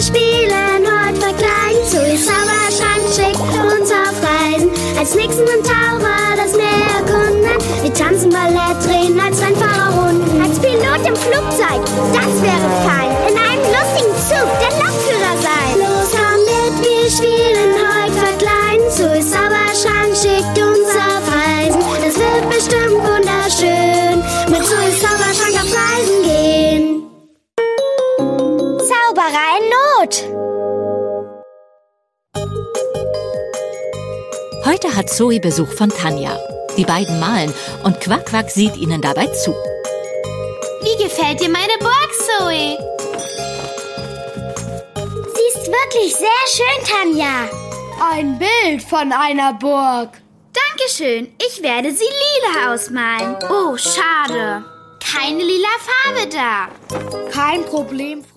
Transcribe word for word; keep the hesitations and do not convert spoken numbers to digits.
wir spielen heute verkleiden. Zoes Zauberschrank schickt uns auf Reisen. Als Nixon und Taucher das Meer erkunden. Wir tanzen Ballett, drehen als Rennfahrer Runden. Als Pilot im Flugzeug, das wäre fein. In einem lustigen Zug der Lokführer sein. Los, komm mit, wir spielen heute verkleiden. Zoes Zauberschrank schickt uns auf Reisen. Das wird bestimmt wunderschön. Mit Zoes Zauberschrank auf Reisen gehen. Zauberer in Not. Heute hat Zoe Besuch von Tanja. Die beiden malen und Quack Quack sieht ihnen dabei zu. Wie gefällt dir meine Burg, Zoe? Sie ist wirklich sehr schön, Tanja. Ein Bild von einer Burg. Dankeschön. Ich werde sie lila ausmalen. Oh, schade. Keine lila Farbe da. Kein Problem,